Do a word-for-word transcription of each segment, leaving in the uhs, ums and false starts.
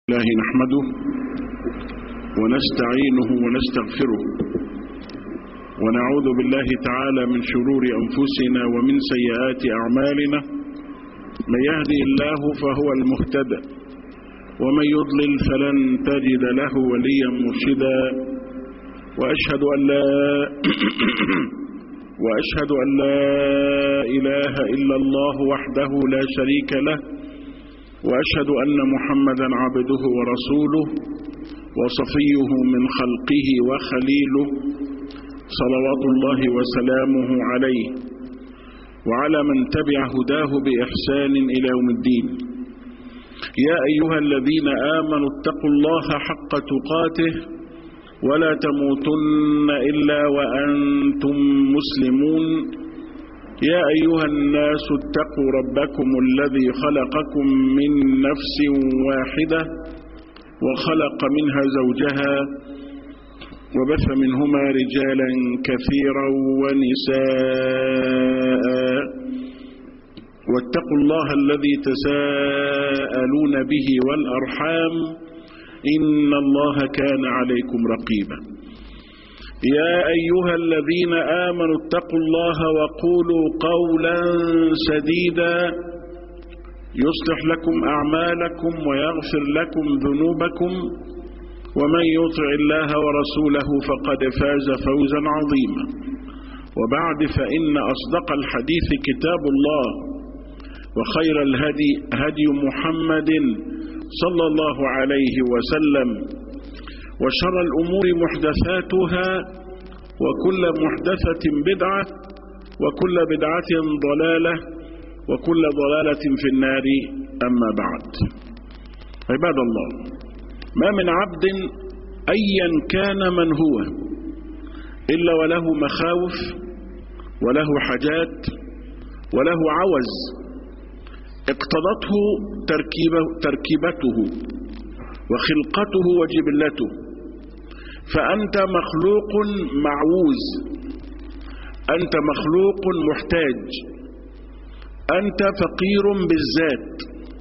الله نحمده ونستعينه ونستغفره ونعوذ بالله تعالى من شرور أنفسنا ومن سيئات أعمالنا. من يهدي الله فهو المهتدى ومن يضلل فلن تجد له وليا مرشدا. وأشهد أن لا وأشهد أن لا إله إلا الله وحده لا شريك له، وأشهد أن محمدا عبده ورسوله وصفيه من خلقه وخليله، صلوات الله وسلامه عليه وعلى من تبع هداه بإحسان إلى يوم الدين. يا أيها الذين آمنوا اتقوا الله حق تقاته ولا تموتن إلا وأنتم مسلمون. يا أيها الناس اتقوا ربكم الذي خلقكم من نفس واحدة وخلق منها زوجها وبث منهما رجالا كثيرا ونساء، واتقوا الله الذي تساءلون به والأرحام إن الله كان عليكم رقيبا. يا أيها الذين آمنوا اتقوا الله وقولوا قولا سديدا يصلح لكم أعمالكم ويغفر لكم ذنوبكم، ومن يطع الله ورسوله فقد فاز فوزا عظيما. وبعد، فإن أصدق الحديث كتاب الله، وخير الهدي هدي محمد صلى الله عليه وسلم، وشر الأمور محدثاتها، وكل محدثة بدعة، وكل بدعة ضلالة، وكل ضلالة في النار. أما بعد، عباد الله، ما من عبد أيا كان من هو إلا وله مخاوف وله حاجات وله عوز اقتضته تركيبه تركيبته وخلقته وجبلته. فأنت مخلوق معووز، أنت مخلوق محتاج، أنت فقير بالذات،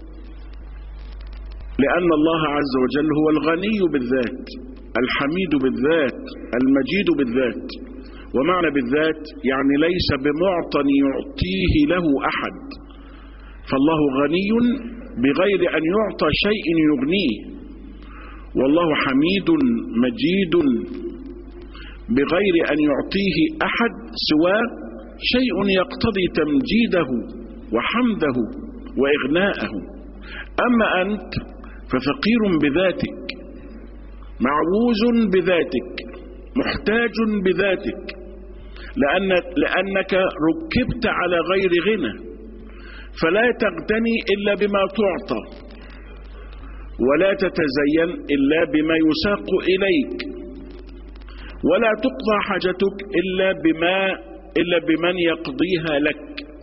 لأن الله عز وجل هو الغني بالذات، الحميد بالذات، المجيد بالذات. ومعنى بالذات يعني ليس بمعطى يعطيه له أحد، فالله غني بغير أن يعطى شيء يغنيه، والله حميد مجيد بغير أن يعطيه أحد سوى شيء يقتضي تمجيده وحمده وإغناءه. أما أنت ففقير بذاتك، معووز بذاتك، محتاج بذاتك، لأن لأنك ركبت على غير غنى، فلا تغتني إلا بما تعطى، ولا تتزين إلا بما يساق إليك، ولا تقضى حاجتك إلا بما إلا بمن يقضيها لك.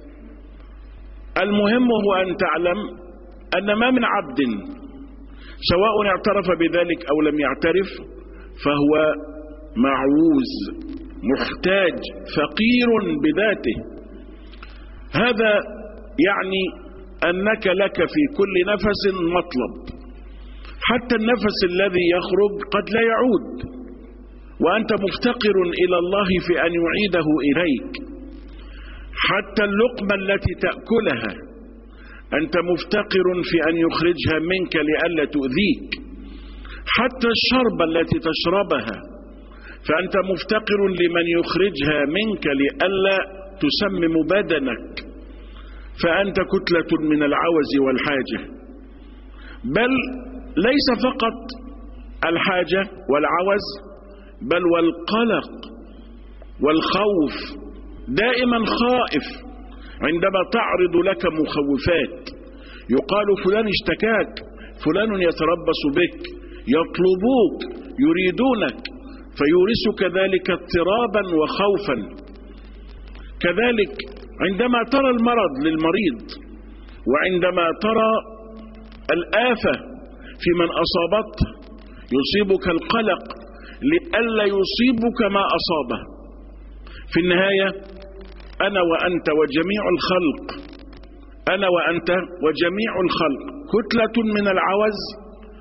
المهم هو أن تعلم أن ما من عبد سواء اعترف بذلك أو لم يعترف فهو معووز محتاج فقير بذاته. هذا يعني أنك لك في كل نفس مطلب، حتى النفس الذي يخرج قد لا يعود، وأنت مفتقر إلى الله في أن يعيده إليك. حتى اللقمة التي تأكلها أنت مفتقر في أن يخرجها منك لئلا تؤذيك. حتى الشربة التي تشربها فأنت مفتقر لمن يخرجها منك لئلا تسمم بدنك، فأنت كتلة من العوز والحاجة. بل ليس فقط الحاجة والعوز، بل والقلق والخوف، دائما خائف عندما تعرض لك مخوفات. يقال فلان اشتكاك، فلان يتربص بك، يطلبوك، يريدونك، فيورثك ذلك اضطرابا وخوفا. كذلك عندما ترى المرض للمريض، وعندما ترى الآفة في من أصابته، يصيبك القلق لئلا يصيبك ما أصابه. في النهاية أنا وأنت وجميع الخلق أنا وأنت وجميع الخلق كتلة من العوز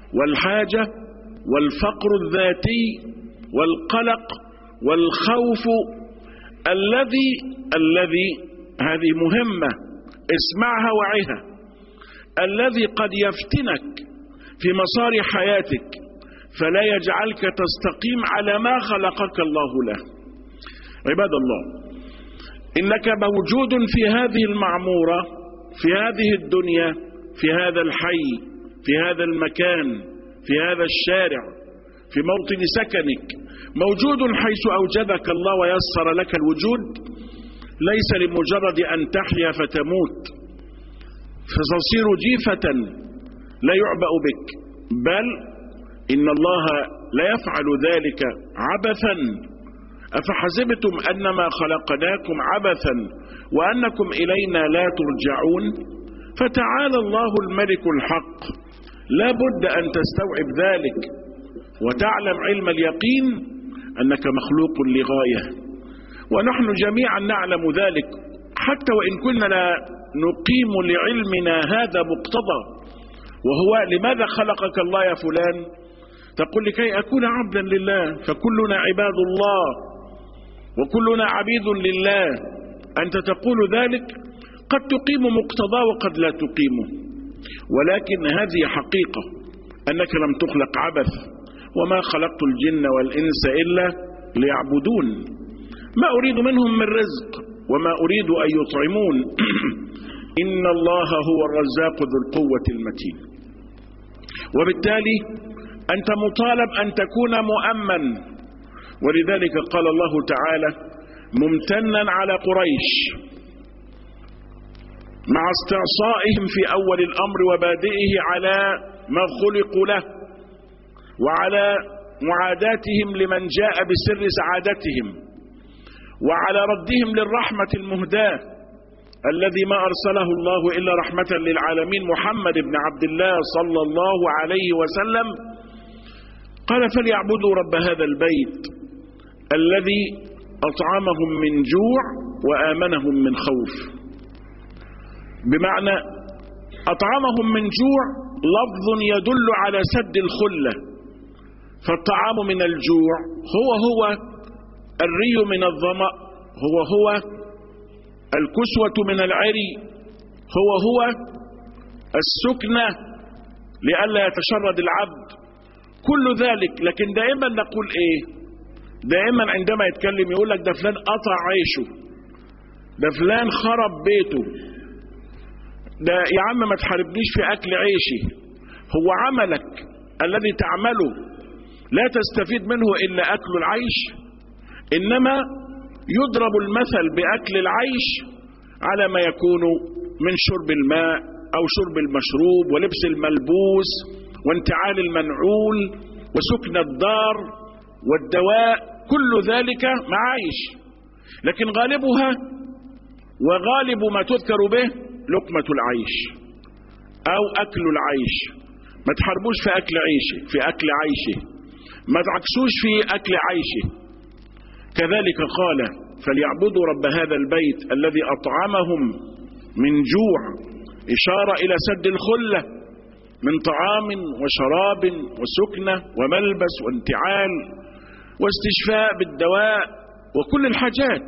والحاجة والفقر الذاتي والقلق والخوف الذي الذي هذه مهمة اسمعها وعيها، الذي قد يفتنك في مسار حياتك فلا يجعلك تستقيم على ما خلقك الله له. عباد الله، إنك موجود في هذه المعمورة، في هذه الدنيا، في هذا الحي، في هذا المكان، في هذا الشارع، في موطن سكنك، موجود حيث أوجدك الله ويسر لك الوجود، ليس لمجرد أن تحيا فتموت فتصير جيفة لا يعبأ بك، بل إن الله لا يفعل ذلك عبثا. أفحسبتم أنما خلقناكم عبثا وأنكم إلينا لا ترجعون؟ فتعالى الله الملك الحق. لا بد أن تستوعب ذلك وتعلم علم اليقين أنك مخلوق لغاية، ونحن جميعا نعلم ذلك، حتى وإن كنا لا نقيم لعلمنا هذا مقتضى، وهو لماذا خلقك الله يا فلان؟ تقول لكي أكون عبدا لله، فكلنا عباد الله وكلنا عبيد لله. أنت تقول ذلك، قد تقيم مقتضى وقد لا تقيمه، ولكن هذه حقيقة أنك لم تخلق عبث، وما خلقت الجن والإنس إلا ليعبدون، ما أريد منهم من رزق وما أريد أن يطعمون إن الله هو الرزاق ذو القوة المتين. وبالتالي أنت مطالب أن تكون مؤمن، ولذلك قال الله تعالى ممتنا على قريش مع استعصائهم في أول الأمر وبادئه على ما خلقوا له، وعلى معاداتهم لمن جاء بسر سعادتهم، وعلى ردهم للرحمة المهداة الذي ما أرسله الله إلا رحمة للعالمين محمد بن عبد الله صلى الله عليه وسلم. قال فليعبدوا رب هذا البيت الذي أطعمهم من جوع وآمنهم من خوف. بمعنى أطعمهم من جوع لفظ يدل على سد الخلة، فالطعام من الجوع هو هو الري من الظمأ، هو هو الكسوة من العري، هو هو السكنة لئلا يتشرد العبد، كل ذلك. لكن دائما نقول ايه؟ دائما عندما يتكلم يقول لك ده فلان قطع عيشه، ده فلان خرب بيته، ده يا عم ما تحاربنيش في اكل عيشي. هو عملك الذي تعمله لا تستفيد منه الا اكل العيش، انما يضرب المثل باكل العيش على ما يكون من شرب الماء او شرب المشروب ولبس الملبوس وانتعال المنعول وسكن الدار والدواء، كل ذلك معايش. لكن غالبها وغالب ما تذكر به لقمة العيش او اكل العيش. ما تحاربوش في اكل عيشه، في اكل عيشه، ما تعكسوش في اكل عيشه. كذلك قال فليعبدوا رب هذا البيت الذي اطعمهم من جوع، اشارة الى سد الخلة من طعام وشراب وسكنة وملبس وانتعال واستشفاء بالدواء وكل الحاجات،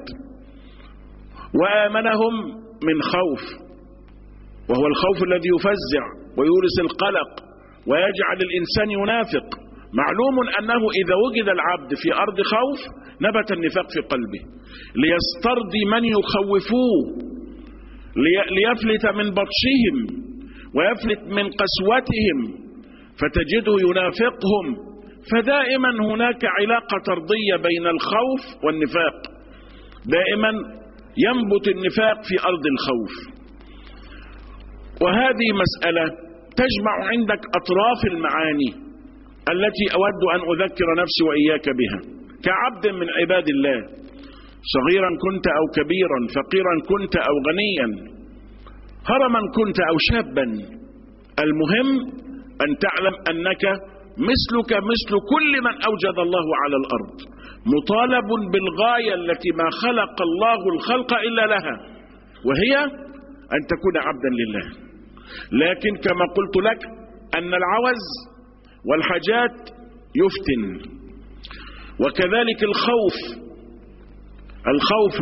وآمنهم من خوف، وهو الخوف الذي يفزع ويورث القلق ويجعل الإنسان ينافق. معلوم أنه إذا وجد العبد في أرض خوف نبت النفاق في قلبه، ليسترضي من يخوفوه، ليفلت من بطشهم ويفلت من قسوتهم، فتجده ينافقهم. فدائما هناك علاقة طردية بين الخوف والنفاق، دائما ينبت النفاق في أرض الخوف. وهذه مسألة تجمع عندك أطراف المعاني التي أود أن أذكر نفسي وإياك بها كعبد من عباد الله، صغيرا كنت أو كبيرا، فقيرا كنت أو غنيا، هرما كنت أو شابا. المهم أن تعلم أنك مثلك مثل كل من أوجد الله على الأرض، مطالب بالغاية التي ما خلق الله الخلق إلا لها، وهي أن تكون عبدا لله. لكن كما قلت لك أن العوز والحاجات يفتن. وكذلك الخوف الخوف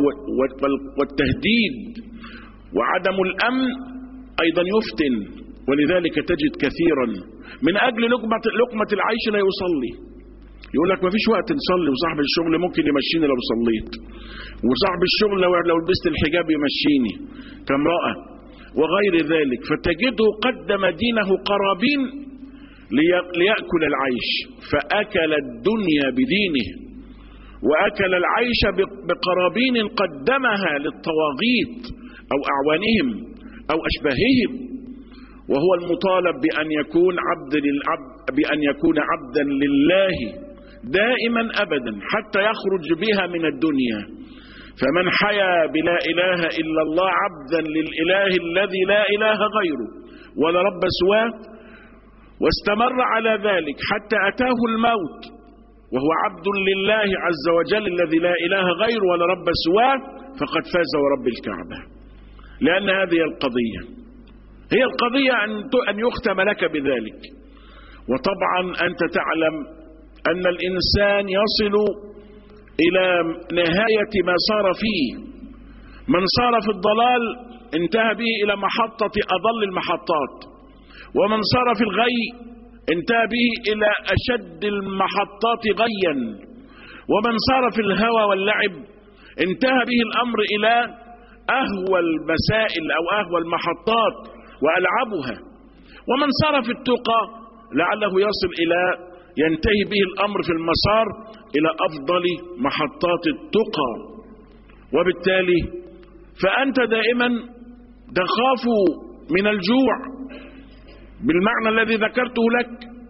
والتهديد وعدم الأمن أيضا يفتن. ولذلك تجد كثيرا من أجل لقمة, لقمة العيش لا يصلي، يقول لك ما فيش وقت نصلي، وصاحب الشغل ممكن يمشيني لو صليت، وصاحب الشغل لو, لو لبست الحجاب يمشيني كامرأة وغير ذلك. فتجده قدم دينه قرابين ليأكل العيش، فأكل الدنيا بدينه وأكل العيش بقرابين قدمها للطواغيت أو أعوانهم أو أشباههم، وهو المطالب بأن يكون عبد للعبد بأن يكون عبدا لله دائما أبدا حتى يخرج بها من الدنيا. فمن حيا بلا إله إلا الله عبدا للإله الذي لا إله غيره ولا رب سواه، واستمر على ذلك حتى أتاه الموت وهو عبد لله عز وجل الذي لا إله غيره ولا رب سواه، فقد فاز ورب الكعبة. لأن هذه القضية هي القضية أن يختم لك بذلك. وطبعا أنت تعلم أن الإنسان يصل إلى نهاية ما صار فيه. من صار في الضلال انتهى به إلى محطة أضل المحطات، ومن صار في الغي انتهى به إلى أشد المحطات غيا، ومن صار في الهوى واللعب انتهى به الأمر إلى أهوى المسائل أو أهوى المحطات وألعبها، ومن صار في التقى لعله يصل إلى ينتهي به الأمر في المسار إلى أفضل محطات التقى. وبالتالي فأنت دائما تخاف من الجوع بالمعنى الذي ذكرته لك،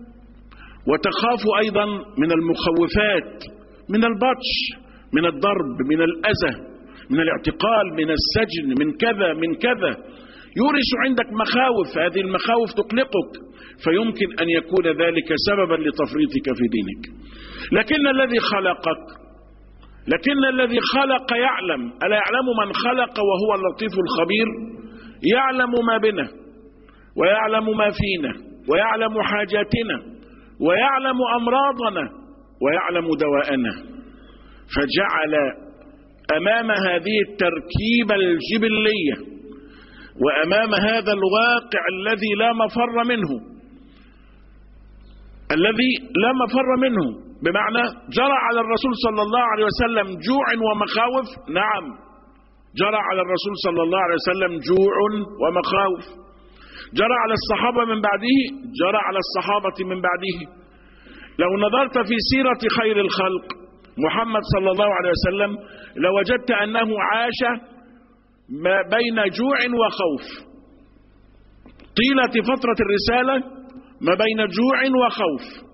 وتخاف أيضا من المخوفات، من البطش، من الضرب، من الأذى، من الاعتقال، من السجن، من كذا من كذا، يورث عندك مخاوف. هذه المخاوف تقلقك، فيمكن أن يكون ذلك سببا لتفريطك في دينك. لكن الذي خلقك لكن الذي خلق يعلم. ألا يعلم من خلق وهو اللطيف الخبير؟ يعلم ما بنا ويعلم ما فينا ويعلم حاجاتنا ويعلم أمراضنا ويعلم دواءنا، فجعل أمام هذه التركيبة الجبلية وأمام هذا الواقع الذي لا مفر منه الذي لا مفر منه بمعنى جرى على الرسول صلى الله عليه وسلم جوع ومخاوف. نعم، جرى على الرسول صلى الله عليه وسلم جوع ومخاوف. جرى على الصحابة من بعده، جرى على الصحابة من بعده. لو نظرت في سيرة خير الخلق محمد صلى الله عليه وسلم لوجدت أنه عاش ما بين جوع وخوف طيلة فترة الرسالة، ما بين جوع وخوف.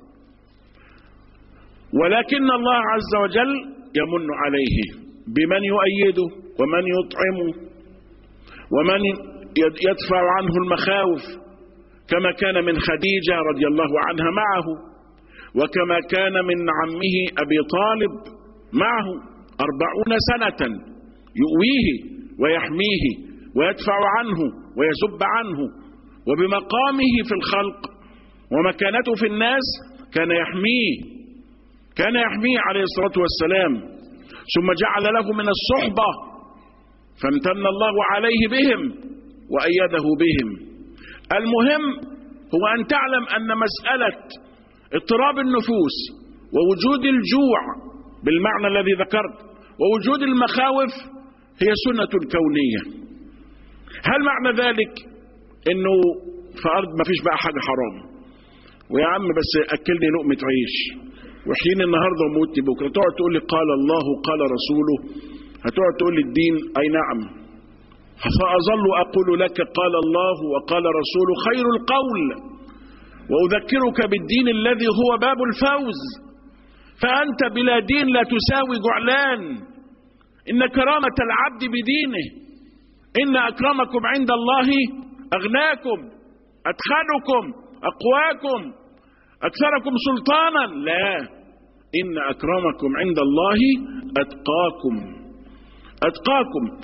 ولكن الله عز وجل يمن عليه بمن يؤيده ومن يطعمه ومن يدفع عنه المخاوف، كما كان من خديجة رضي الله عنها معه، وكما كان من عمه أبي طالب معه أربعون سنة يؤويه ويحميه ويدفع عنه ويزب عنه، وبمقامه في الخلق ومكانته في الناس كان يحميه كان يحميه عليه الصلاة والسلام. ثم جعل له من الصحبة فامتن الله عليه بهم وأيده بهم. المهم هو أن تعلم أن مسألة اضطراب النفوس ووجود الجوع بالمعنى الذي ذكرت ووجود المخاوف هي سنة كونية. هل معنى ذلك انه في ارض ما فيش بقى حاجة حرام، ويا عم بس اكلني لقمة عيش وحين النهاردة وموتني بكرة، تقعد تقول لي قال الله قال رسوله، هتقعد تقول لي الدين اي نعم، فأظل اقول لك قال الله وقال رسوله خير القول، واذكرك بالدين الذي هو باب الفوز. فانت بلا دين لا تساوي جعلان. إن كرامة العبد بدينه. إن أكرمكم عند الله أغناكم أتخنكم أقواكم أكثركم سلطانا. لا، إن أكرمكم عند الله أتقاكم أتقاكم.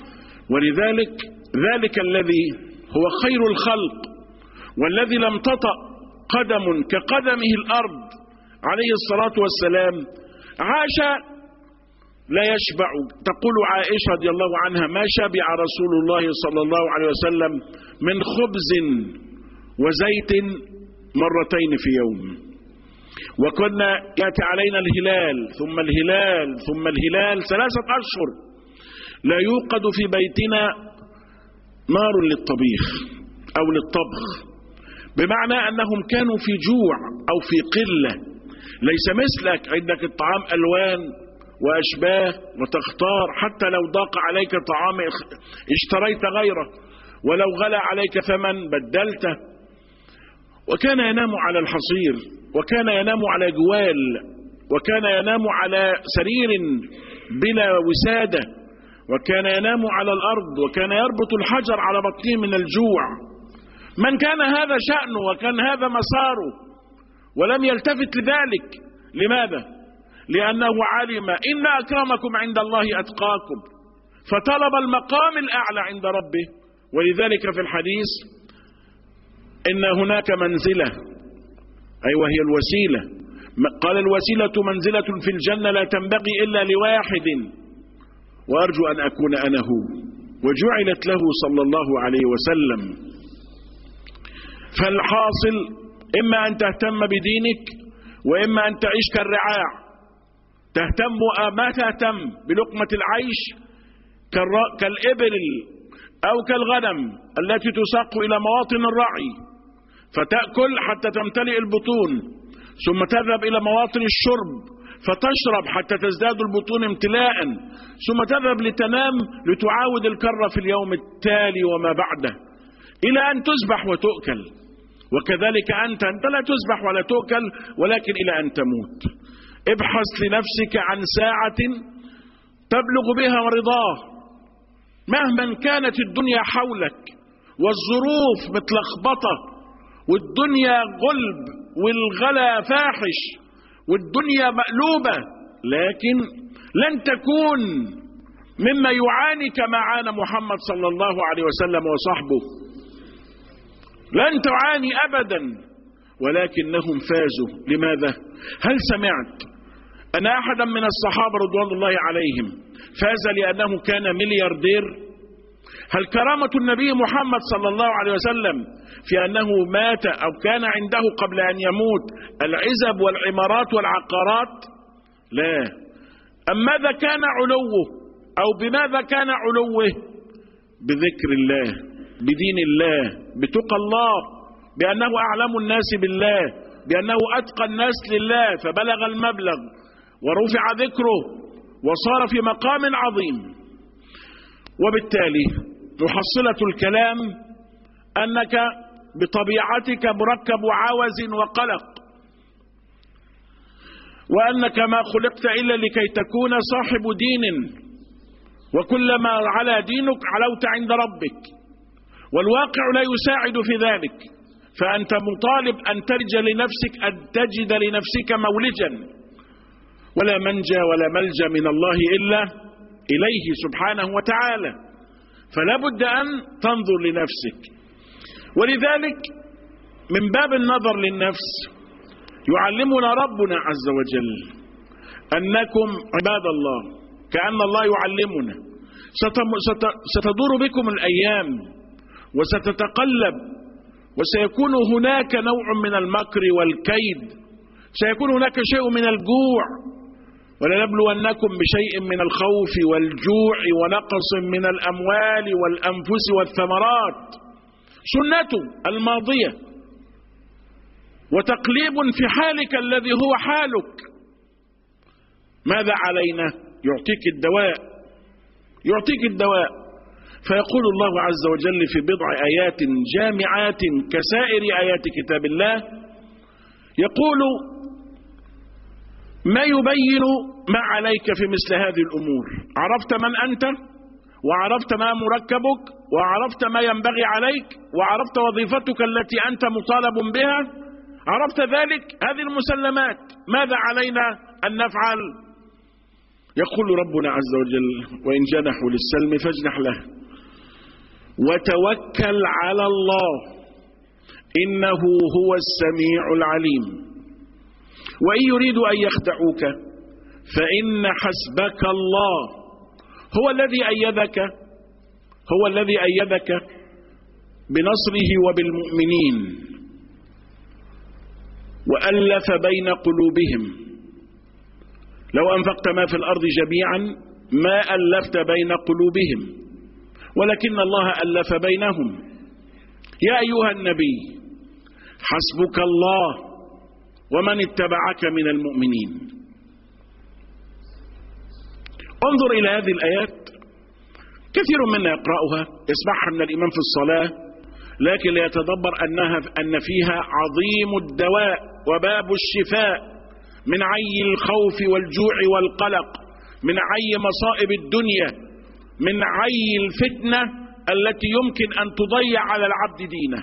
ولذلك ذلك الذي هو خير الخلق والذي لم تطأ قدم كقدمه الأرض عليه الصلاة والسلام عاش لا يشبع. تقول عائشة رضي الله عنها: ما شبع رسول الله صلى الله عليه وسلم من خبز وزيت مرتين في يوم. وكنا يأتي علينا الهلال ثم الهلال ثم الهلال ثلاثة أشهر لا يوقد في بيتنا نار للطبيخ أو للطبخ، بمعنى أنهم كانوا في جوع أو في قلة. ليس مثلك عندك الطعام ألوان وأشباه وتختار، حتى لو ضاق عليك طعام اشتريت غيره، ولو غلى عليك ثمن بدلته. وكان ينام على الحصير، وكان ينام على جوال، وكان ينام على سرير بلا وسادة، وكان ينام على الأرض، وكان يربط الحجر على بطنه من الجوع. من كان هذا شأنه وكان هذا مساره ولم يلتفت لذلك. لماذا؟ لأنه علم إن أكرمكم عند الله أتقاكم، فطلب المقام الأعلى عند ربه. ولذلك في الحديث إن هناك منزلة، أي وهي الوسيلة. قال: الوسيلة منزلة في الجنة لا تنبغي إلا لواحد، وأرجو أن أكون أنا هو، وجعلت له صلى الله عليه وسلم. فالحاصل إما أن تهتم بدينك، وإما أن تعيش كالرعاع. تهتم ما تهتم بلقمة العيش كالإبل أو كالغنم التي تساق إلى مواطن الرعي فتأكل حتى تمتلئ البطون، ثم تذهب إلى مواطن الشرب فتشرب حتى تزداد البطون امتلاء، ثم تذهب لتنام لتعاود الكرة في اليوم التالي وما بعده إلى أن تذبح وتؤكل. وكذلك أنت أنت لا تذبح ولا تؤكل، ولكن إلى أن تموت. ابحث لنفسك عن ساعة تبلغ بها رضاه، مهما كانت الدنيا حولك والظروف متلخبطة والدنيا غلب والغلا فاحش والدنيا مقلوبة، لكن لن تكون مما يعاني كما عانى محمد صلى الله عليه وسلم وصحبه. لن تعاني أبدا، ولكنهم فازوا. لماذا؟ هل سمعت أن أحدا من الصحابة رضوان الله عليهم فاز لأنه كان ملياردير؟ هل كرامة النبي محمد صلى الله عليه وسلم في أنه مات أو كان عنده قبل أن يموت العزب والعمارات والعقارات؟ لا. أم ماذا كان علوه أو بماذا كان علوه؟ بذكر الله، بدين الله، بتقى الله، بأنه أعلم الناس بالله، بأنه أتقى الناس لله فبلغ المبلغ ورفع ذكره وصار في مقام عظيم. وبالتالي محصلة الكلام أنك بطبيعتك مركب عوز وقلق، وأنك ما خلقت إلا لكي تكون صاحب دين، وكلما على دينك علوت عند ربك، والواقع لا يساعد في ذلك. فأنت مطالب أن ترج لنفسك، أن تجد لنفسك مولجا، ولا منجى ولا ملجأ من الله إلا إليه سبحانه وتعالى. فلا بد أن تنظر لنفسك. ولذلك من باب النظر للنفس يعلمنا ربنا عز وجل أنكم عباد الله، كأن الله يعلمنا ستدور بكم الأيام وستتقلب، وسيكون هناك نوع من المكر والكيد، سيكون هناك شيء من الجوع، ولنبلونكم بشيء من الخوف والجوع ونقص من الأموال والأنفس والثمرات، سنته الماضية، وتقليب في حالك الذي هو حالك. ماذا علينا؟ يعطيك الدواء، يعطيك الدواء. فيقول الله عز وجل في بضع آيات جامعات كسائر آيات كتاب الله، يقول ما يبين ما عليك في مثل هذه الأمور. عرفت من أنت، وعرفت ما مركبك، وعرفت ما ينبغي عليك، وعرفت وظيفتك التي أنت مطالب بها، عرفت ذلك، هذه المسلمات، ماذا علينا أن نفعل؟ يقول ربنا عز وجل وإن جنحوا للسلم فاجنح له وتوكل على الله إنه هو السميع العليم. وإن يريدوا أن يخدعوك فإن حسبك الله هو الذي أيدك هو الذي أيدك بنصره وبالمؤمنين وألف بين قلوبهم. لو أنفقت ما في الأرض جميعا ما ألفت بين قلوبهم ولكن الله ألف بينهم. يا أيها النبي حسبك الله ومن اتبعك من المؤمنين. انظر إلى هذه الآيات، كثير منا يقرأها يسمعها من الإمام في الصلاة، لكن لا يتدبر أنها أن فيها عظيم الدواء وباب الشفاء من عي الخوف والجوع والقلق، من عي مصائب الدنيا، من عي الفتنة التي يمكن أن تضيع على العبد دينه،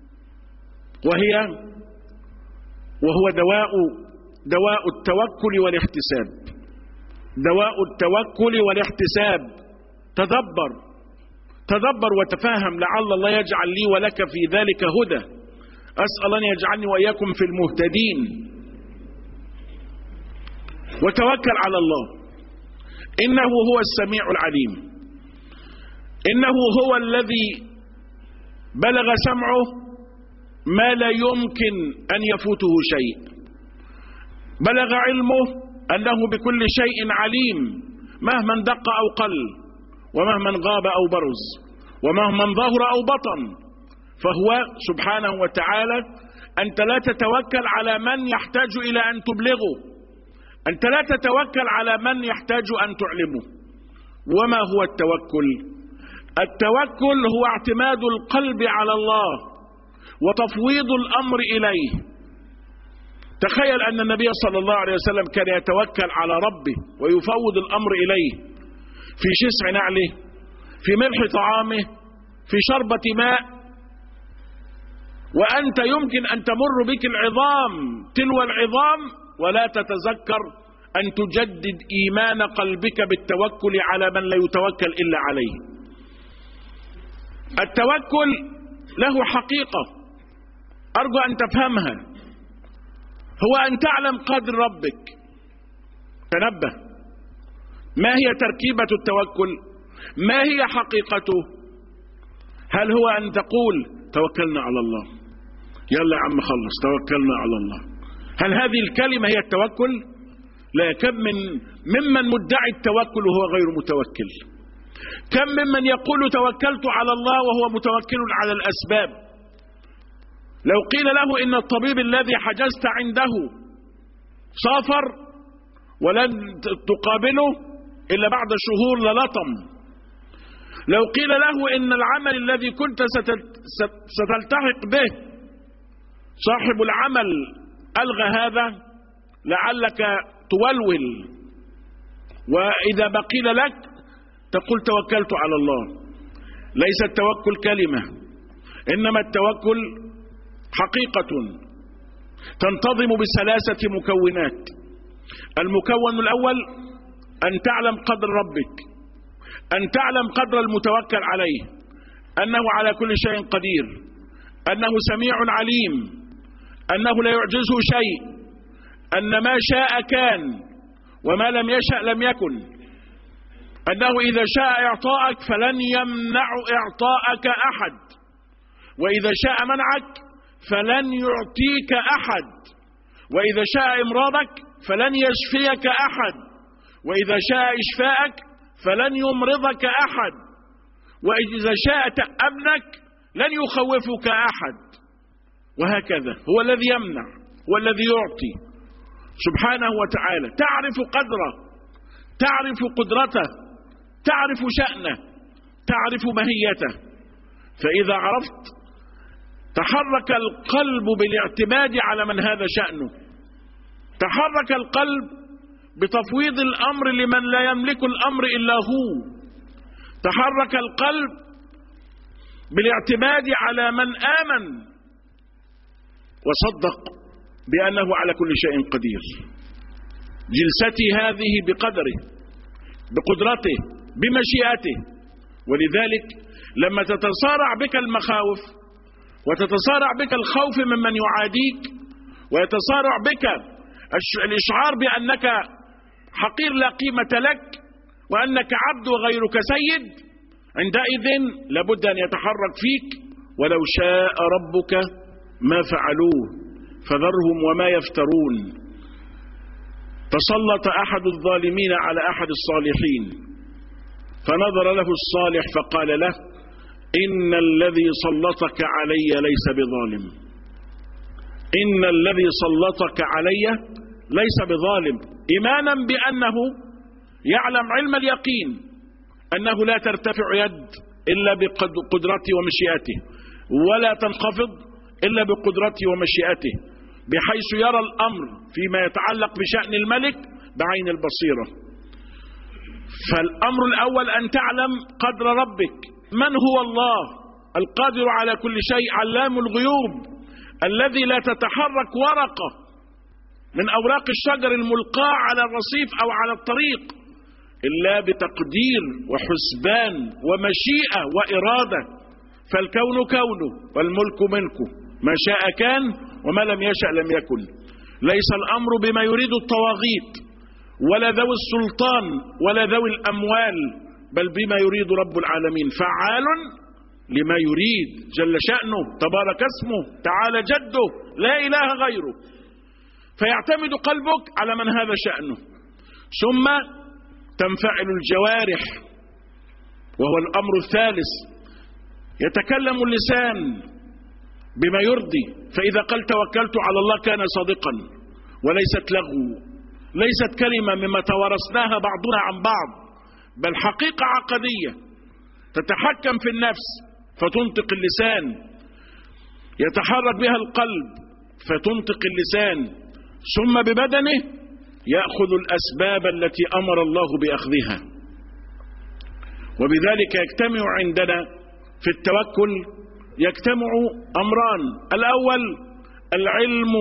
وهي وهو دواء دواء التوكل والاحتساب. دواء التوكل والاحتساب. تدبر تدبر وتفهم، لعل الله يجعل لي ولك في ذلك هدى. أسأل أن يجعلني وإياكم في المهتدين. وتوكل على الله، إنه هو السميع العليم. إنه هو الذي بلغ سمعه ما لا يمكن أن يفوته شيء، بلغ علمه أنه بكل شيء عليم، مهما دق أو قل، ومهما غاب أو برز، ومهما ظهر أو بطن. فهو سبحانه وتعالى أنت لا تتوكل على من يحتاج إلى أن تبلغه، أنت لا تتوكل على من يحتاج أن تعلمه. وما هو التوكل؟ التوكل هو اعتماد القلب على الله وتفويض الأمر إليه. تخيل أن النبي صلى الله عليه وسلم كان يتوكل على ربه ويفوض الأمر إليه في شسع نعله، في ملح طعامه، في شربة ماء، وأنت يمكن أن تمر بك العظام تلو العظام ولا تتذكر أن تجدد إيمان قلبك بالتوكل على من لا يتوكل إلا عليه. التوكل له حقيقة أرجو أن تفهمها، هو أن تعلم قدر ربك. تنبه، ما هي تركيبة التوكل؟ ما هي حقيقته؟ هل هو أن تقول توكلنا على الله، يلا يا عم خلص توكلنا على الله؟ هل هذه الكلمة هي التوكل؟ لا. كم من ممن مدعي التوكل وهو غير متوكل، كم ممن يقول توكلت على الله وهو متوكل على الأسباب. لو قيل له إن الطبيب الذي حجزت عنده سافر ولن تقابله إلا بعد شهور للطم، لو قيل له إن العمل الذي كنت ستلتحق به صاحب العمل ألغى هذا لعلك تولول، وإذا بقيل لك تقول توكلت على الله. ليس التوكل كلمة، إنما التوكل حقيقة تنتظم بثلاثة مكونات. المكون الأول أن تعلم قدر ربك، أن تعلم قدر المتوكل عليه، أنه على كل شيء قدير، أنه سميع عليم، أنه لا يعجزه شيء، أن ما شاء كان وما لم يشأ لم يكن، أنه إذا شاء إعطاءك فلن يمنع إعطاءك أحد، وإذا شاء منعك فلن يعطيك أحد، وإذا شاء إمراضك فلن يشفيك أحد، وإذا شاء إشفاءك فلن يمرضك أحد، وإذا شاء تأمنك لن يخوفك أحد، وهكذا. هو الذي يمنع، هو الذي يعطي سبحانه وتعالى. تعرف قدره، تعرف قدرته، تعرف شأنه، تعرف ماهيته. فإذا عرفت تحرك القلب بالاعتماد على من هذا شأنه، تحرك القلب بتفويض الأمر لمن لا يملك الأمر إلا هو، تحرك القلب بالاعتماد على من آمن وصدق بأنه على كل شيء قدير. جلستي هذه بقدره، بقدرته، بمشيئته. ولذلك لما تتصارع بك المخاوف وتتصارع بك الخوف ممن يعاديك، ويتصارع بك الإشعار بأنك حقير لا قيمة لك، وأنك عبد وغيرك سيد، عندئذ لابد أن يتحرك فيك. ولو شاء ربك ما فعلوه فذرهم وما يفترون. تسلط أحد الظالمين على أحد الصالحين فنظر له الصالح فقال له: إن الذي سلطك علي ليس بظالم، إن الذي سلطك علي ليس بظالم، إيمانا بأنه يعلم علم اليقين أنه لا ترتفع يد إلا بقدرته ومشيئته، ولا تنخفض إلا بقدرته ومشيئته، بحيث يرى الأمر فيما يتعلق بشأن الملك بعين البصيرة. فالأمر الأول أن تعلم قدر ربك، من هو الله القادر على كل شيء، علام الغيوب، الذي لا تتحرك ورقة من أوراق الشجر الملقاة على الرصيف أو على الطريق إلا بتقدير وحسبان ومشيئة وإرادة. فالكون كونه والملك ملكه، ما شاء كان وما لم يشأ لم يكن. ليس الأمر بما يريد الطواغيت ولا ذوي السلطان ولا ذوي الأموال، بل بما يريد رب العالمين، فعال لما يريد جل شأنه، تبارك اسمه، تعالى جده، لا إله غيره. فيعتمد قلبك على من هذا شأنه، ثم تنفعل الجوارح، وهو الأمر الثالث. يتكلم اللسان بما يرضي، فإذا قال توكلت على الله كان صادقا، وليست لغو، ليست كلمة مما توارثناها بعضنا عن بعض، بل حقيقة عقدية تتحكم في النفس فتنطق اللسان، يتحرك بها القلب فتنطق اللسان، ثم ببدنه يأخذ الأسباب التي أمر الله بأخذها. وبذلك يجتمع عندنا في التوكل يجتمع أمران: الأول العلم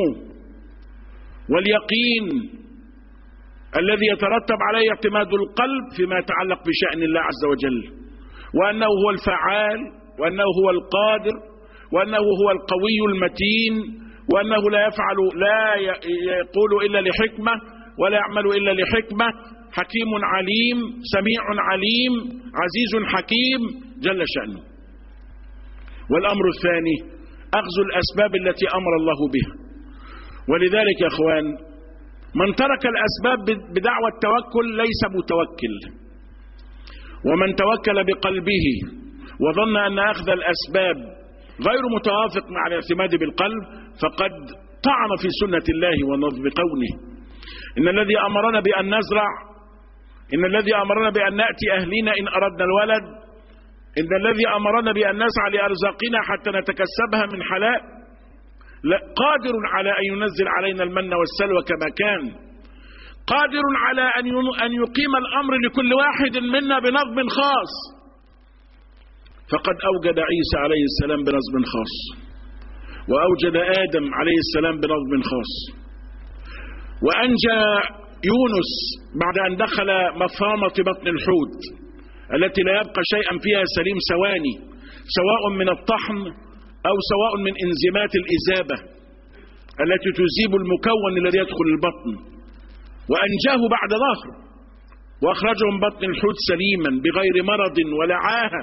واليقين الذي يترتب عليه اعتماد القلب فيما يتعلق بشأن الله عز وجل، وأنه هو الفعال، وأنه هو القادر، وأنه هو القوي المتين، وأنه لا يفعل لا يقول إلا لحكمة ولا يعمل إلا لحكمة، حكيم عليم، سميع عليم، عزيز حكيم جل شأنه. والأمر الثاني أخذ الأسباب التي أمر الله بها. ولذلك يا أخوان، من ترك الأسباب بدعوى التوكل ليس متوكل، ومن توكل بقلبه وظن أن أخذ الأسباب غير متوافق مع الاعتماد بالقلب فقد طعن في سنة الله ونظم قوله. إن الذي أمرنا بأن نزرع، إن الذي أمرنا بأن نأتي أهلنا إن أردنا الولد، إن الذي أمرنا بأن نسعى لأرزاقنا حتى نتكسبها من حلال، قادر على أن ينزل علينا المن والسلوى كما كان، قادر على أن يقيم الأمر لكل واحد منا بنظم خاص. فقد أوجد عيسى عليه السلام بنظم خاص، وأوجد آدم عليه السلام بنظم خاص، وأنجى يونس بعد أن دخل مفرمة بطن الحوت التي لا يبقى شيئا فيها سليم ثواني، سواء من الطحن أو سواء من انزيمات الإذابة التي تذيب المكون الذي يدخل البطن، وأنجاه بعد ظهر وأخرجه من بطن الحوت سليما بغير مرض ولا عاهة.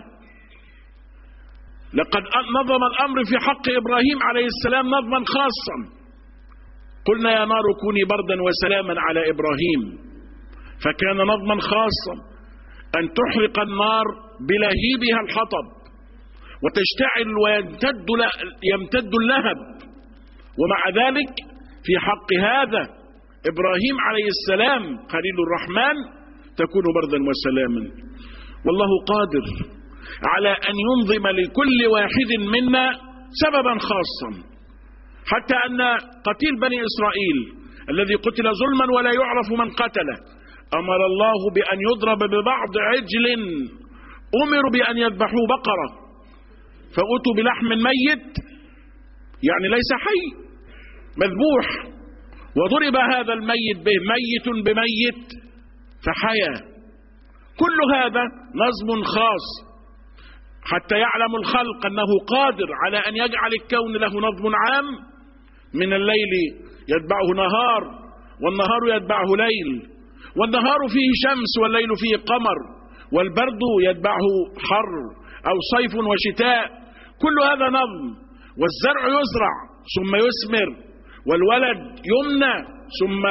لقد نظم الأمر في حق إبراهيم عليه السلام نظما خاصا، قلنا يا نار كوني بردا وسلاما على إبراهيم، فكان نظما خاصا أن تحرق النار بلهيبها الحطب وتشتعل ويمتد يمتد اللهب، ومع ذلك في حق هذا إبراهيم عليه السلام خليل الرحمن تكون بردا وسلاما. والله قادر على أن ينظم لكل واحد منا سببا خاصا، حتى أن قتيل بني إسرائيل الذي قتل ظلما ولا يعرف من قتله أمر الله بأن يضرب ببعض عجل، أمروا بأن يذبحوا بقرة فأتوا بلحم ميت، يعني ليس حي، مذبوح، وضرب هذا الميت به، ميت بميت فحيا. كل هذا نظم خاص حتى يعلم الخلق أنه قادر على أن يجعل الكون له نظم عام، من الليل يتبعه نهار، والنهار يتبعه ليل، والنهار فيه شمس والليل فيه قمر، والبرد يتبعه حر أو صيف وشتاء، كل هذا نظم. والزرع يزرع ثم يثمر، والولد يمنى ثم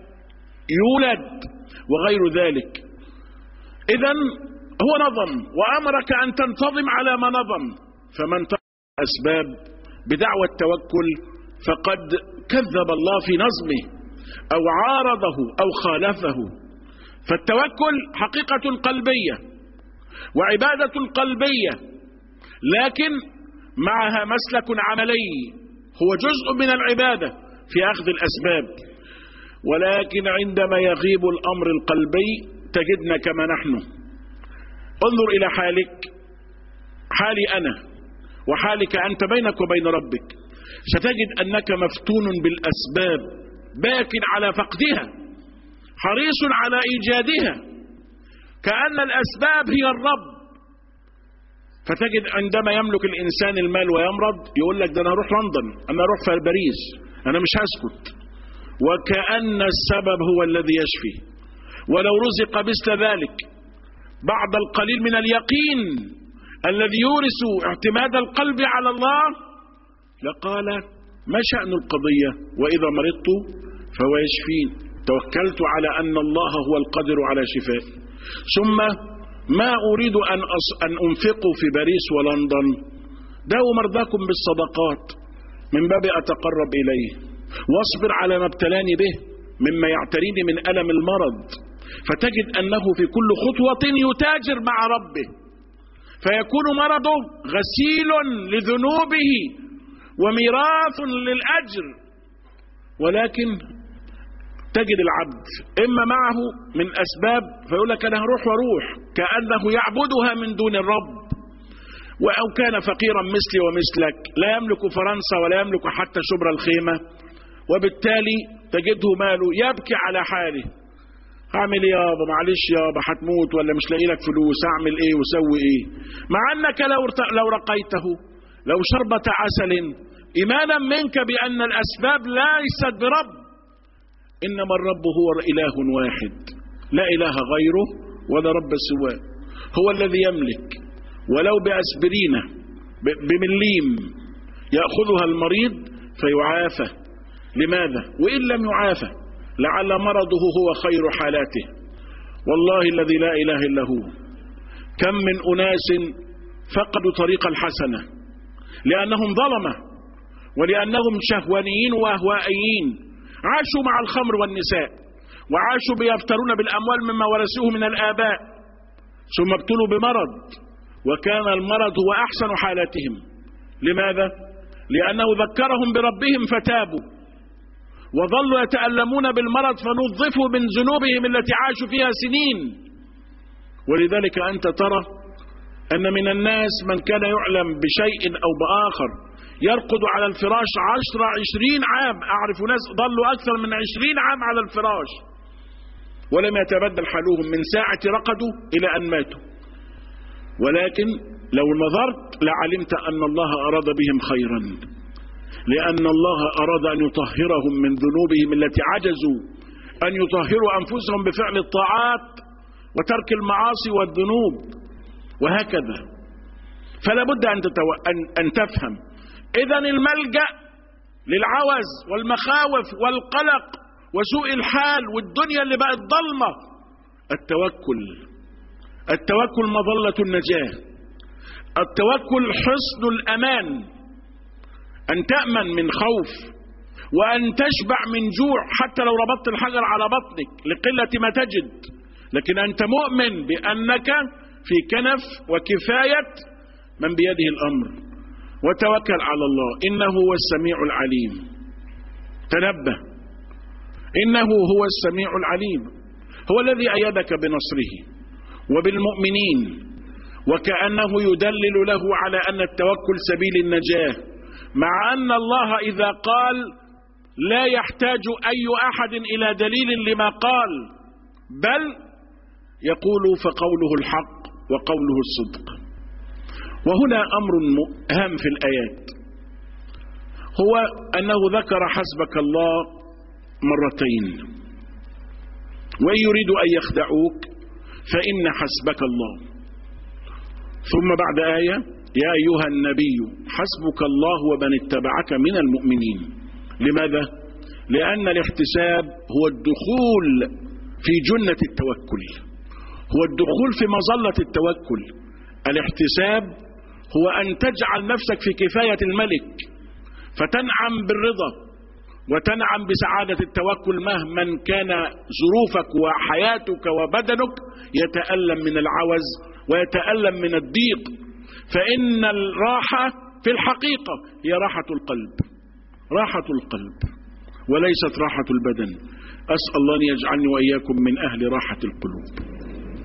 يولد، وغير ذلك. إذن هو نظم، وأمرك أن تنتظم على ما نظم. فمن ترك الأسباب بدعوى التوكل فقد كذب الله في نظمه أو عارضه أو خالفه. فالتوكل حقيقة قلبية وعبادة قلبية، لكن معها مسلك عملي هو جزء من العبادة في أخذ الأسباب. ولكن عندما يغيب الأمر القلبي تجدنا كما نحن. انظر إلى حالك، حالي أنا وحالك أنت بينك وبين ربك، ستجد أنك مفتون بالأسباب، باك على فقدها، حريص على إيجادها، كأن الأسباب هي الرب. فتجد عندما يملك الإنسان المال ويمرض يقول لك ده أنا أروح لندن، أنا أروح في باريس، أنا مش هسكت، وكأن السبب هو الذي يشفي. ولو رزق مثل ذلك بعد القليل من اليقين الذي يورث اعتماد القلب على الله لقال ما شأن القضية، وإذا مرضت فهو يشفين، توكلت على أن الله هو القادر على شفائي. ثم ما أريد أن, أن أنفق في باريس ولندن، داووا مرضاكم بالصدقات من باب أتقرب إليه، واصبر على ما ابتلاني به مما يعتريني من ألم المرض. فتجد أنه في كل خطوة يتاجر مع ربه، فيكون مرضه غسيل لذنوبه وميراث للأجر. ولكن تجد العبد إما معه من أسباب فيقول لك أنا هروح واروح، كأنه يعبدها من دون الرب. أو كان فقيرا مثلي ومثلك، لا يملك فرنسا ولا يملك حتى شبر الخيمة، وبالتالي تجده ماله يبكي على حاله. اعمل ايه يابا، معلش يابا هتموت، ولا مش لاقي لك فلوس، اعمل ايه وسوي ايه. مع انك لو لو رقيته لو شربة عسل ايمانا منك بان الاسباب ليست برب، انما الرب هو اله واحد لا اله غيره ولا رب سواه، هو الذي يملك ولو باسبرينه بمليم ياخذها المريض فيعافى. لماذا؟ وان لم يعافى لعل مرضه هو خير حالاته. والله الذي لا إله إلا هو كم من أناس فقدوا طريق الحسنة لأنهم ظلمة ولأنهم شهوانيين وأهوائيين، عاشوا مع الخمر والنساء، وعاشوا بيفترون بالأموال مما ورثوه من الآباء، ثم ابتلوا بمرض وكان المرض هو أحسن حالاتهم. لماذا؟ لأنه ذكرهم بربهم فتابوا، وظلوا يتألمون بالمرض فنظفوا من ذنوبهم التي عاشوا فيها سنين. ولذلك أنت ترى أن من الناس من كان يعلم بشيء أو بآخر يرقد على الفراش عشر عشرين عام. أعرف ناس ظلوا أكثر من عشرين عام على الفراش ولم يتبدل حالهم من ساعة رقدوا إلى أن ماتوا. ولكن لو نظرت لعلمت أن الله أراد بهم خيرا، لأن الله أراد أن يطهرهم من ذنوبهم التي عجزوا أن يطهروا أنفسهم بفعل الطاعات وترك المعاصي والذنوب، وهكذا. فلا بد أن, تتو... أن... أن تفهم إذن الملجأ للعوز والمخاوف والقلق وسوء الحال والدنيا اللي بقت ضلمة التوكل. التوكل مظلة النجاة، التوكل حصن الأمان، أن تأمن من خوف وأن تشبع من جوع حتى لو ربطت الحجر على بطنك لقلة ما تجد، لكن أنت مؤمن بأنك في كنف وكفاية من بيده الأمر. وتوكل على الله إنه هو السميع العليم. تنبه، إنه هو السميع العليم، هو الذي أيدك بنصره وبالمؤمنين، وكأنه يدلل له على أن التوكل سبيل النجاة، مع أن الله إذا قال لا يحتاج أي أحد إلى دليل لما قال، بل يقول فقوله الحق وقوله الصدق. وهنا أمر هام في الآيات، هو أنه ذكر حسبك الله مرتين، وإن يريدوا أن يخدعوك فإن حسبك الله، ثم بعد آية يا أيها النبي حسبك الله ومن اتبعك من المؤمنين. لماذا؟ لأن الاحتساب هو الدخول في جنة التوكل، هو الدخول في مظلة التوكل. الاحتساب هو أن تجعل نفسك في كفاية الملك فتنعم بالرضا وتنعم بسعادة التوكل مهما كان ظروفك وحياتك وبدنك يتألم من العوز ويتألم من الضيق، فإن الراحة في الحقيقة هي راحة القلب، راحة القلب وليست راحة البدن. أسأل الله أن يجعلني وإياكم من أهل راحة القلوب.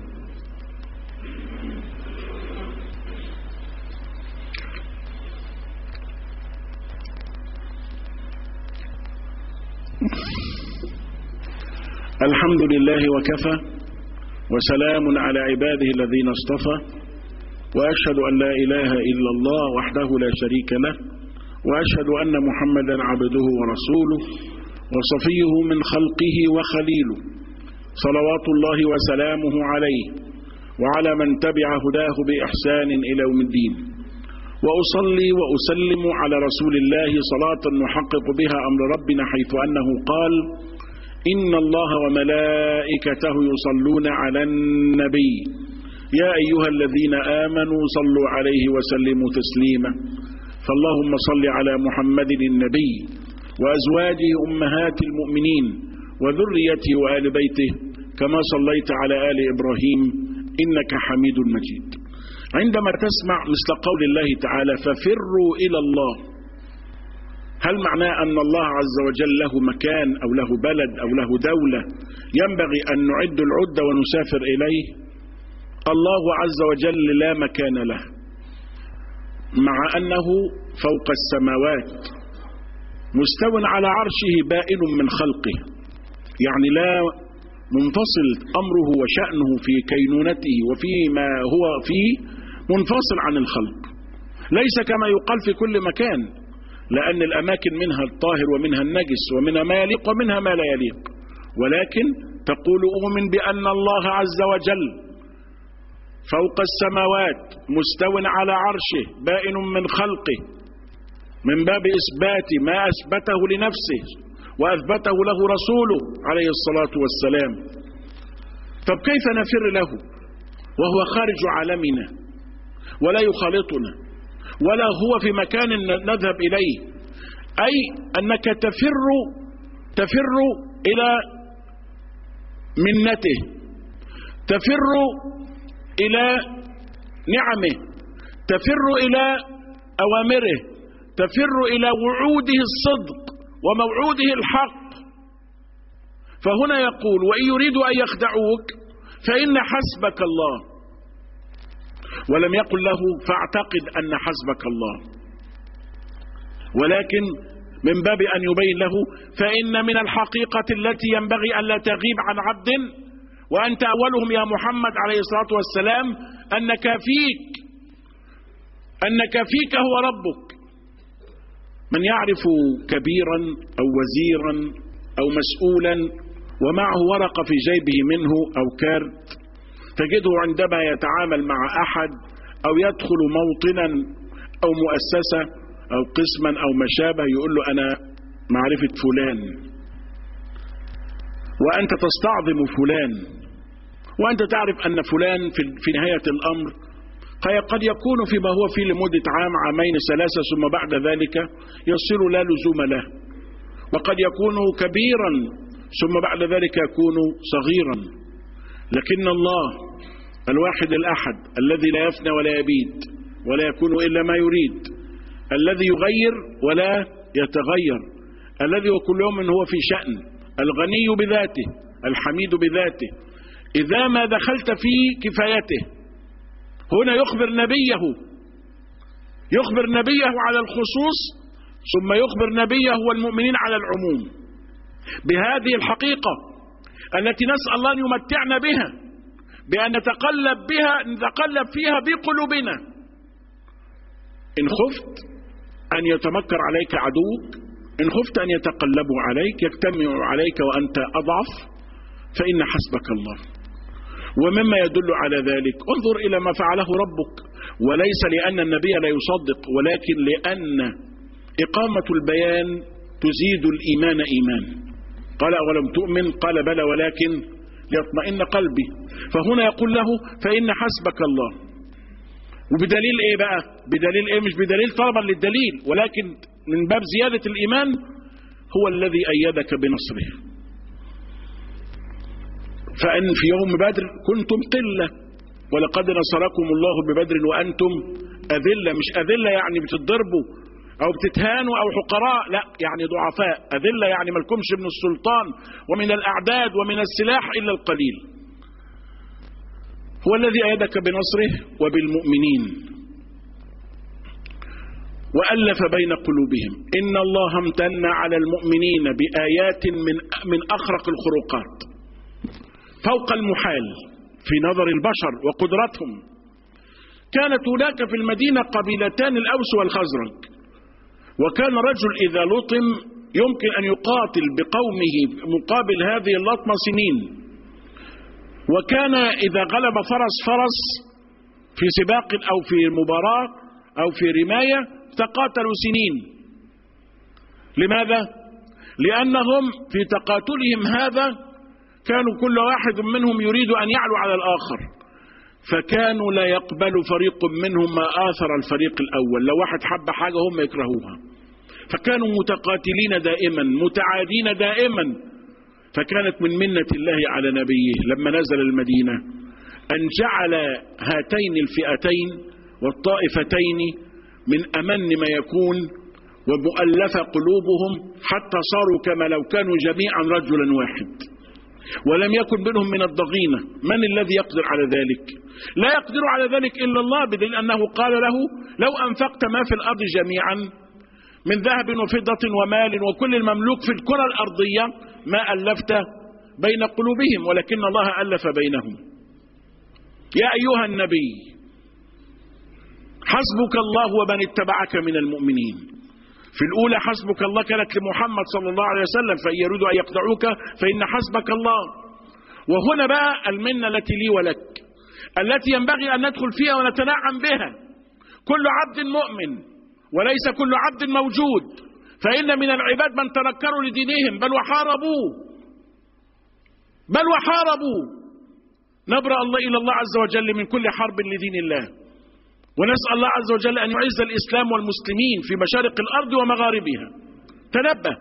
الحمد لله وكفى، وسلام على عباده الذين اصطفى، وأشهد أن لا إله إلا الله وحده لا شريك له، وأشهد أن محمدا عبده ورسوله وصفيه من خلقه وخليله، صلوات الله وسلامه عليه وعلى من تبع هداه بإحسان إلى يوم الدين. وأصلي وأسلم على رسول الله صلاة نحقق بها أمر ربنا، حيث أنه قال إن الله وملائكته يصلون على النبي يا أيها الذين آمنوا صلوا عليه وسلموا تسليما. فاللهم صل على محمد النبي وأزواجه أمهات المؤمنين وذريته وآل بيته كما صليت على آل إبراهيم إنك حميد مجيد. عندما تسمع مثل قول الله تعالى ففروا إلى الله، هل معناه أن الله عز وجل له مكان أو له بلد أو له دولة ينبغي أن نعد العدة ونسافر إليه؟ الله عز وجل لا مكان له، مع أنه فوق السماوات مستو على عرشه بائن من خلقه، يعني لا منفصل أمره وشأنه في كينونته وفيما هو فيه منفصل عن الخلق، ليس كما يقال في كل مكان، لأن الأماكن منها الطاهر ومنها النجس ومنها ما يليق ومنها ما لا يليق، ولكن تقول أؤمن بأن الله عز وجل فوق السماوات مستو على عرشه بائن من خلقه، من باب إثبات ما أثبته لنفسه وأثبته له رسوله عليه الصلاة والسلام. طب كيف نفر له وهو خارج عالمنا ولا يخالطنا ولا هو في مكان نذهب إليه؟ أي أنك تفر تفر إلى منته، تفر إلى نعمه، تفر إلى أوامره، تفر إلى وعوده الصدق وموعوده الحق. فهنا يقول وإن يريدوا أن يخدعوك فإن حسبك الله، ولم يقل له فاعتقد أن حسبك الله، ولكن من باب أن يبين له فإن من الحقيقة التي ينبغي أن لا تغيب عن عبد وأنت أولهم يا محمد عليه الصلاة والسلام أنك فيك أنك فيك هو ربك. من يعرف كبيرا أو وزيرا أو مسؤولا ومعه ورقة في جيبه منه أو كارت، تجده عندما يتعامل مع أحد أو يدخل موطنا أو مؤسسة أو قسما أو ما شابه يقول له أنا معرفة فلان، وأنت تستعظم فلان، وأنت تعرف أن فلان في نهاية الأمر قد يكون فيما هو فيه لمدة عام عامين ثلاثة ثم بعد ذلك يصير لا لزوم له، وقد يكون كبيرا ثم بعد ذلك يكون صغيرا. لكن الله الواحد الأحد الذي لا يفنى ولا يبيد ولا يكون إلا ما يريد، الذي يغير ولا يتغير، الذي وكل يوم هو في شأن، الغني بذاته الحميد بذاته، إذا ما دخلت في كفايته. هنا يخبر نبيه يخبر نبيه على الخصوص ثم يخبر نبيه والمؤمنين على العموم بهذه الحقيقة التي نسأل الله أن يمتعنا بها، بأن نتقلب بها نتقلب فيها بقلوبنا إن خفت أن يتمكر عليك عدوك، إن خفت أن يتقلبوا عليك يجتمعوا عليك وأنت أضعف، فإن حسبك الله. ومما يدل على ذلك انظر إلى ما فعله ربك، وليس لأن النبي لا يصدق، ولكن لأن إقامة البيان تزيد الإيمان إيمان. قال أولم تؤمن؟ قال بلى ولكن ليطمئن قلبي. فهنا يقول له فإن حسبك الله. وبدليل إيه بقى؟ بدليل إيه؟ مش بدليل طلبا للدليل، ولكن من باب زيادة الإيمان. هو الذي أيدك بنصره. فإن في يوم بدر كنتم قلة، ولقد نصركم الله ببدر وأنتم أذلة. مش أذلة يعني بتضربوا أو بتتهانوا أو حقراء، لا، يعني ضعفاء. أذلة يعني ملكمش من السلطان ومن الأعداد ومن السلاح إلا القليل. هو الذي أيدك بنصره وبالمؤمنين وألف بين قلوبهم. إن الله امتن على المؤمنين بآيات من من أخرق الخروقات فوق المحال في نظر البشر وقدرتهم. كانت هناك في المدينة قبيلتان، الأوس والخزرج، وكان رجل إذا لطم يمكن أن يقاتل بقومه مقابل هذه اللطمة سنين. وكان إذا غلب فرس فرس في سباق أو في مباراة أو في رماية تقاتلوا سنين. لماذا؟ لأنهم في تقاتلهم هذا كانوا كل واحد منهم يريد أن يعلو على الآخر، فكانوا لا يقبل فريق منهم ما آثر الفريق الأول. لو واحد حب حاجة هم يكرهوها، فكانوا متقاتلين دائما متعادين دائما. فكانت من منة الله على نبيه لما نزل المدينة أن جعل هاتين الفئتين والطائفتين من أمن ما يكون ومؤلف قلوبهم، حتى صاروا كما لو كانوا جميعا رجلا واحد، ولم يكن منهم من الضغينة. من الذي يقدر على ذلك؟ لا يقدر على ذلك إلا الله، بدليل أنه قال له لو أنفقت ما في الأرض جميعا من ذهب وفضة ومال وكل المملوك في الكرة الأرضية ما ألفت بين قلوبهم، ولكن الله ألف بينهم. يا أيها النبي حسبك الله ومن اتبعك من المؤمنين. في الأولى حسبك الله كانت لمحمد صلى الله عليه وسلم، فإن يريدوا أن يخدعوك فإن حسبك الله. وهنا بقى المنة التي لي ولك، التي ينبغي أن ندخل فيها ونتنعم بها. كل عبد مؤمن وليس كل عبد موجود، فإن من العباد من تنكروا لدينهم بل وحاربوه بل وحاربوا. نبرأ الله إلى الله عز وجل من كل حرب لدين الله، ونسأل الله عز وجل أن يعز الإسلام والمسلمين في مشارق الأرض ومغاربها. تنبه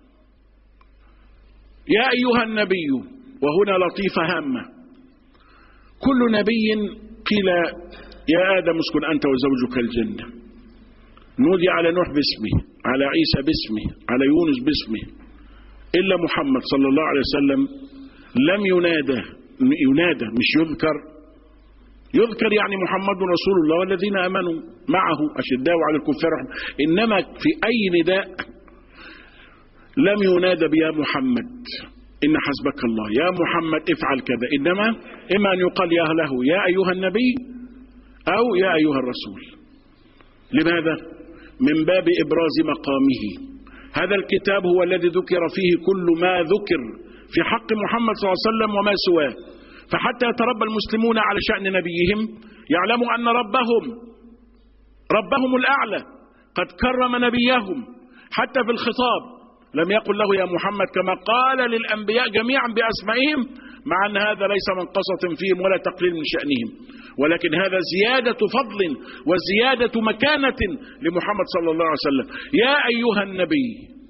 يا أيها النبي. وهنا لطيفة هامة. كل نبي قيل يا آدم اسكن أنت وزوجك الجنة، نودي على نوح باسمه، على عيسى باسمه، على يونس باسمه، إلا محمد صلى الله عليه وسلم لم ينادى. ينادى مش يذكر. يذكر يعني محمد رسول الله والذين آمنوا معه أشداء على الكفار، إنما في أي نداء لم ينادى بيا محمد إن حسبك الله، يا محمد افعل كذا، إنما إما أن يقال يا له يا أيها النبي أو يا أيها الرسول. لماذا؟ من باب إبراز مقامه. هذا الكتاب هو الذي ذكر فيه كل ما ذكر في حق محمد صلى الله عليه وسلم وما سواه، فحتى يتربى المسلمون على شأن نبيهم يعلموا أن ربهم ربهم الأعلى قد كرم نبيهم حتى في الخطاب، لم يقل له يا محمد كما قال للأنبياء جميعا بأسمائهم، مع أن هذا ليس منقصة فيهم ولا تقليل من شأنهم، ولكن هذا زيادة فضل وزيادة مكانة لمحمد صلى الله عليه وسلم. يا أيها النبي.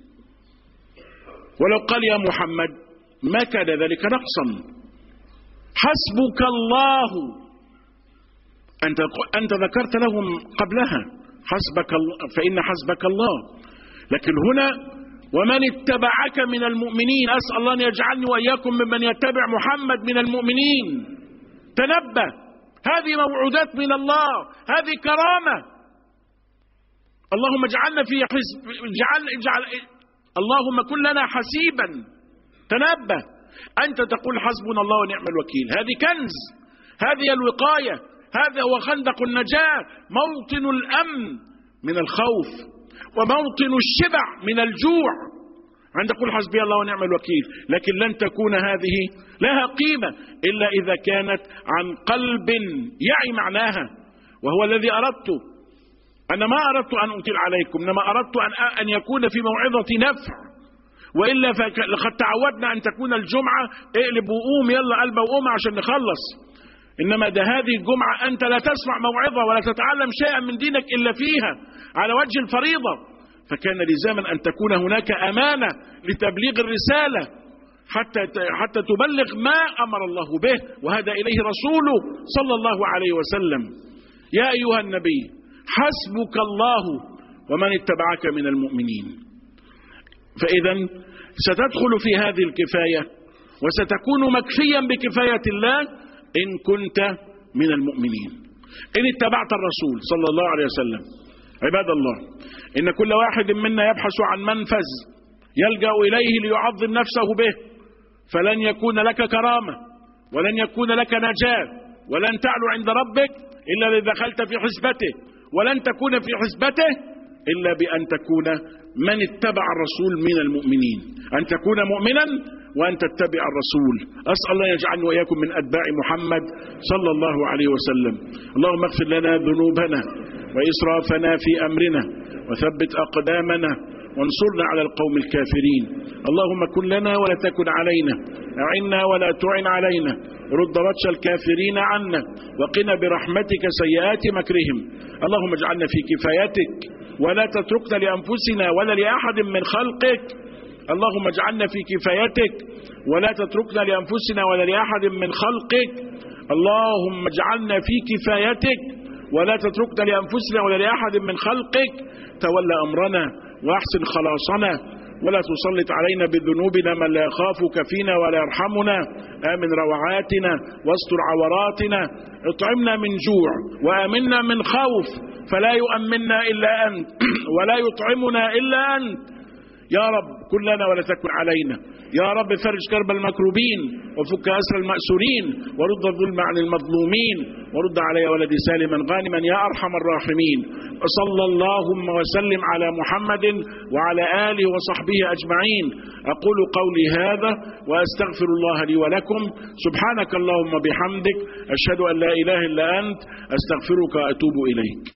ولو قال يا محمد ما كان ذلك نقصا. حسبك الله، أنت, أنت ذكرت لهم قبلها حسبك الله، فإن حسبك الله. لكن هنا ومن اتبعك من المؤمنين، أسأل الله أن يجعلني وإياكم ممن يتبع محمد من المؤمنين. تنبه، هذه موعودات من الله، هذه كرامة. اللهم اجعلنا في حزب، اجعل اجعل اللهم كن لنا حسيبا. تنبه، أنت تقول حسبنا الله ونعم الوكيل، هذه كنز، هذه الوقاية، هذا هو خندق النجاة، موطن الأمن من الخوف، وموطن الشبع من الجوع عند قول حسبي الله ونعم الوكيل. لكن لن تكون هذه لها قيمة إلا إذا كانت عن قلب يعي معناها، وهو الذي أردته. أنا ما أردت أن أطيل عليكم، إنما أردت أن أن يكون في موعظة نفع، وإلا فقد تعودنا أن تكون الجمعة اقلب وقوم يلا قلبه وقوم عشان نخلص. إنما ده هذه الجمعة أنت لا تسمع موعظة ولا تتعلم شيئا من دينك إلا فيها على وجه الفريضة، فكان لزاما أن تكون هناك أمانة لتبليغ الرسالة حتى حتى تبلغ ما أمر الله به وهدى إليه رسوله صلى الله عليه وسلم. يا أيها النبي حسبك الله ومن اتبعك من المؤمنين. فإذا ستدخل في هذه الكفاية وستكون مكفيا بكفاية الله إن كنت من المؤمنين، إن اتبعت الرسول صلى الله عليه وسلم. عباد الله، إن كل واحد منا يبحث عن منفذ يلجأ إليه ليعظم نفسه به، فلن يكون لك كرامة ولن يكون لك نجاة ولن تعلو عند ربك إلا إذا دخلت في حسبته، ولن تكون في حسبته إلا بأن تكون من اتبع الرسول من المؤمنين، أن تكون مؤمنا وأن تتبع الرسول. أسأل الله يجعلني وإياكم من أتباع محمد صلى الله عليه وسلم. اللهم اغفر لنا ذنوبنا وإسرافنا في أمرنا وثبت أقدامنا وانصرنا على القوم الكافرين. اللهم كن لنا ولا تكن علينا، أعنا ولا تعن علينا، رد بطش الكافرين عنا، وقنا برحمتك سيئات مكرهم. اللهم اجعلنا في كفايتك ولا تتركنا لأنفسنا ولا لأحد من خلقك. اللهم اجعلنا في كفايتك ولا تتركنا لأنفسنا ولا لأحد من خلقك. اللهم اجعلنا في كفايتك ولا تتركنا لأنفسنا ولا لأحد من خلقك. تولى أمرنا وأحسن خلاصنا ولا تسلط علينا بذنوبنا من لا يخافك فينا ولا يرحمنا. آمن روعاتنا واستر عوراتنا. اطعمنا من جوع وآمنا من خوف، فلا يؤمننا إلا أنت ولا يطعمنا إلا أنت. يا رب كن لنا ولا تكن علينا. يا رب فرج كرب المكروبين وفك أسر المأسورين ورد الظلم عن المظلومين ورد علي ولدي سالما غانما يا أرحم الراحمين. وصلى اللهم وسلم على محمد وعلى آله وصحبه أجمعين. أقول قولي هذا وأستغفر الله لي ولكم. سبحانك اللهم بحمدك، أشهد أن لا إله إلا أنت، أستغفرك وأتوب إليك.